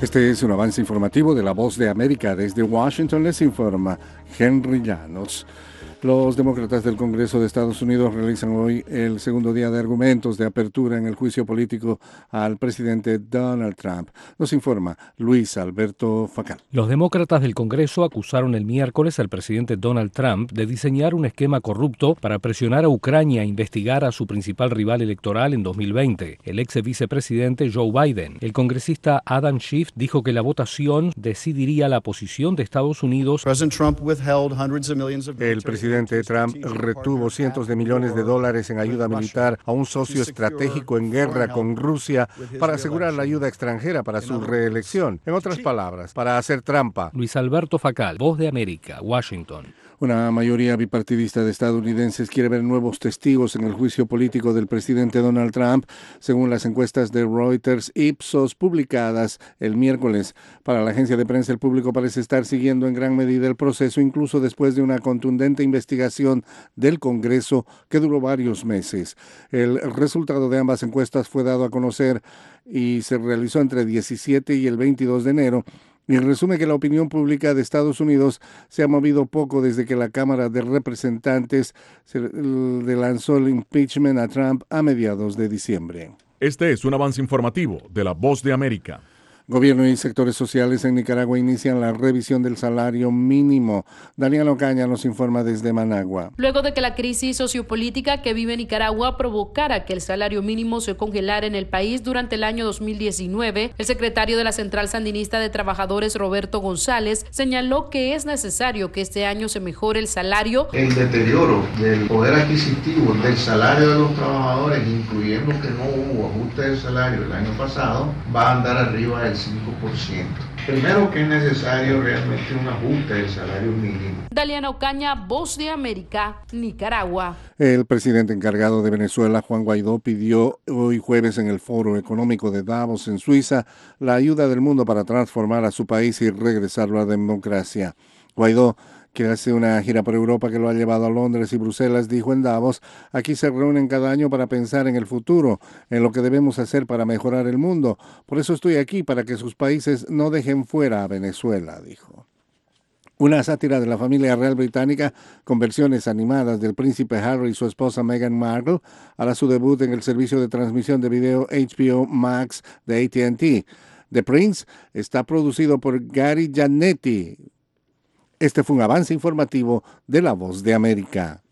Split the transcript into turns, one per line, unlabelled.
Este es un avance informativo de La Voz de América. Desde Washington les informa Henry Llanos. Los demócratas del Congreso de Estados Unidos realizan hoy el segundo día de argumentos de apertura en el juicio político al presidente Donald Trump. Nos informa Luis Alberto Facal.
Los demócratas del Congreso acusaron el miércoles al presidente Donald Trump de diseñar un esquema corrupto para presionar a Ucrania a investigar a su principal rival electoral en 2020, el ex vicepresidente Joe Biden. El congresista Adam Schiff dijo que la votación decidiría la posición de Estados Unidos.
El presidente Trump retuvo cientos de millones de dólares en ayuda militar a un socio estratégico en guerra con Rusia para asegurar la ayuda extranjera para su reelección. En otras palabras, para hacer trampa.
Luis Alberto Facal, Voz de América, Washington.
Una mayoría bipartidista de estadounidenses quiere ver nuevos testigos en el juicio político del presidente Donald Trump, según las encuestas de Reuters Ipsos publicadas el miércoles. Para la agencia de prensa, el público parece estar siguiendo en gran medida el proceso, incluso después de una contundente investigación del Congreso que duró varios meses. El resultado de ambas encuestas fue dado a conocer y se realizó entre el 17 y el 22 de enero. Y resume que la opinión pública de Estados Unidos se ha movido poco desde que la Cámara de Representantes le lanzó el impeachment a Trump a mediados de diciembre.
Este es un avance informativo de La Voz de América.
Gobierno y sectores sociales en Nicaragua inician la revisión del salario mínimo. Daniela Ocaña nos informa desde Managua.
Luego de que la crisis sociopolítica que vive Nicaragua provocara que el salario mínimo se congelara en el país durante el año 2019, el secretario de la Central Sandinista de Trabajadores, Roberto González, señaló que es necesario que este año se mejore el salario.
El deterioro del poder adquisitivo del salario de los trabajadores, incluyendo que no hubo ajuste del salario el año pasado, va a andar arriba del 5%. Primero, que es necesario realmente un ajuste del salario mínimo.
Daliana Ocaña, Voz de América, Nicaragua.
El presidente encargado de Venezuela, Juan Guaidó, pidió hoy jueves en el Foro Económico de Davos, en Suiza, la ayuda del mundo para transformar a su país y regresarlo a la democracia. Guaidó, que hace una gira por Europa que lo ha llevado a Londres y Bruselas, dijo en Davos: aquí se reúnen cada año para pensar en el futuro, en lo que debemos hacer para mejorar el mundo. Por eso estoy aquí, para que sus países no dejen fuera a Venezuela, dijo. Una sátira de la familia real británica con versiones animadas del príncipe Harry y su esposa Meghan Markle hará su debut en el servicio de transmisión de video HBO Max de AT&T. The Prince está producido por Gary Janetti. Este fue un avance informativo de La Voz de América.